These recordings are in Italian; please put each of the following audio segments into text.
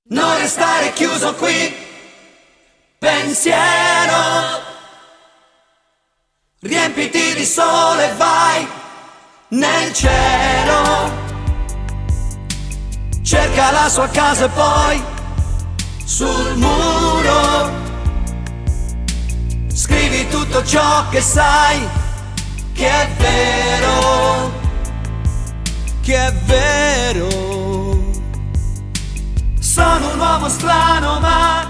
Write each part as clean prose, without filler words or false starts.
Non restare chiuso qui, pensiero, riempiti di sole, vai nel cielo, cerca la sua casa e poi sul muro scrivi tutto ciò che sai che è vero, che è vero. Sono un uomo strano ma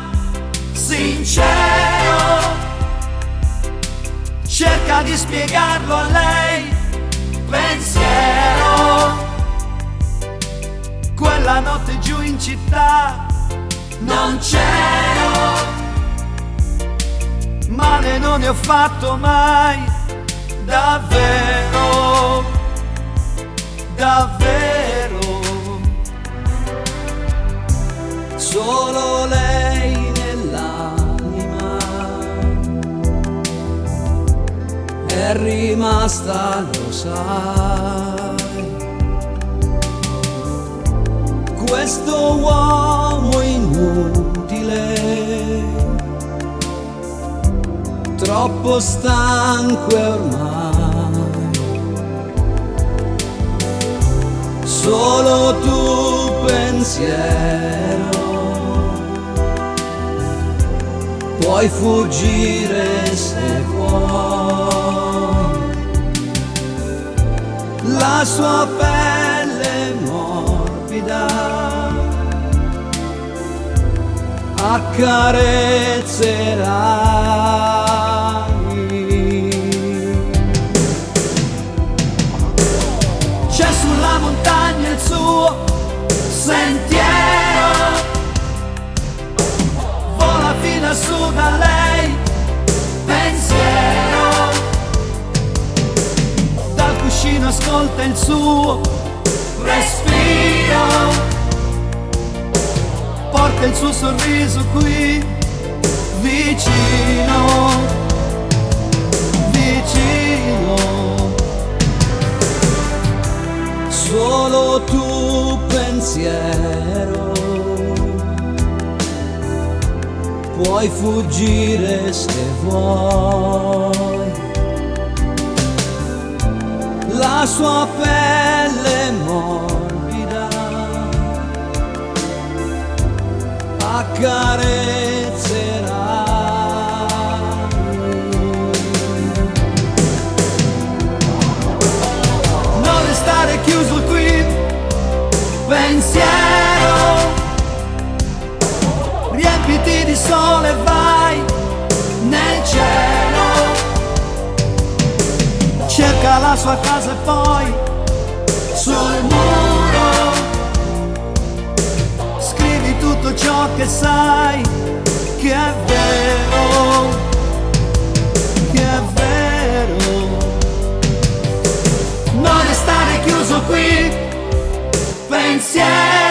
sincero, cerca di spiegarlo a lei, pensiero. Quella notte giù in città non c'ero, male non ne ho fatto mai, davvero, davvero. Solo lei nell'anima è rimasta, lo sai. Questo uomo inutile, troppo stanco è ormai. Solo tu pensiero puoi fuggire se vuoi. La sua pelle morbida accarezzerai. C'è sulla montagna il suo sentiero, vola fino a su da lei, pensiero. Dal cuscino ascolta il suo respiro, porta il suo sorriso qui, vicino, vicino. Solo tu pensiero puoi fuggire se vuoi. La sua pelle morbida accarezzerai. Non restare chiuso qui, pensiero, riempiti di sole, vai nel cielo, cerca la sua casa e poi sul muro scrivi tutto ciò che sai che è vero, che è vero. Non restare chiuso qui, pensiero,